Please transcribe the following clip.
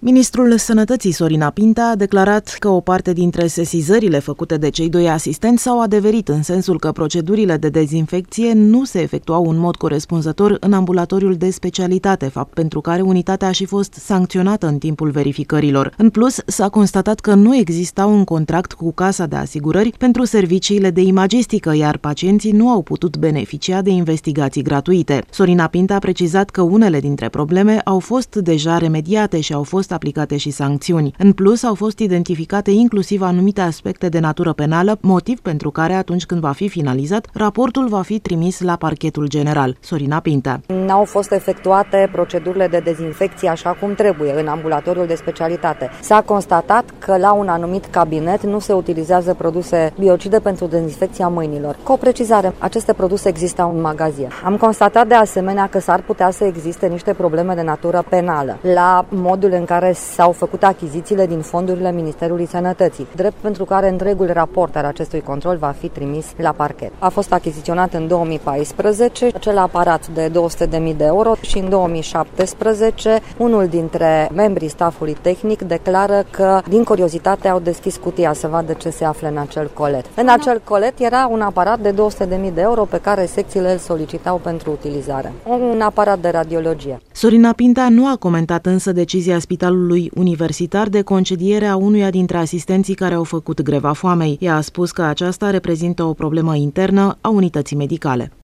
Ministrul Sănătății Sorina Pinta a declarat că o parte dintre sesizările făcute de cei doi asistenți s-au adeverit în sensul că procedurile de dezinfecție nu se efectuau în mod corespunzător în ambulatoriul de specialitate, fapt pentru care unitatea a și fost sancționată în timpul verificărilor. În plus, s-a constatat că nu exista un contract cu Casa de Asigurări pentru serviciile de imagistică, iar pacienții nu au putut beneficia de investigații gratuite. Sorina Pinta a precizat că unele dintre probleme au fost deja remediate și au fost aplicate și sancțiuni. În plus, au fost identificate inclusiv anumite aspecte de natură penală, motiv pentru care, atunci când va fi finalizat, raportul va fi trimis la Parchetul General. Sorina Pinta. N-au fost efectuate procedurile de dezinfecție așa cum trebuie în ambulatoriul de specialitate. S-a constatat că la un anumit cabinet nu se utilizează produse biocide pentru dezinfecția mâinilor. Cu o precizare, aceste produse existau în magazin. Am constatat de asemenea că s-ar putea să existe niște probleme de natură penală la modul în care s-au făcut achizițiile din fondurile Ministerului Sănătății, drept pentru care întregul raport al acestui control va fi trimis la parchet. A fost achiziționat în 2014 acel aparat de 200.000 de euro și în 2017 unul dintre membrii staffului tehnic declară că din curiozitate au deschis cutia să vadă ce se află în acel colet. În acel colet era un aparat de 200.000 de euro pe care secțiile îl solicitau pentru utilizare. Un aparat de radiologie. Sorina Pinta nu a comentat însă decizia Spitalului Universitar de concediere a unuia dintre asistenții care au făcut greva foamei. Ea a spus că aceasta reprezintă o problemă internă a unității medicale.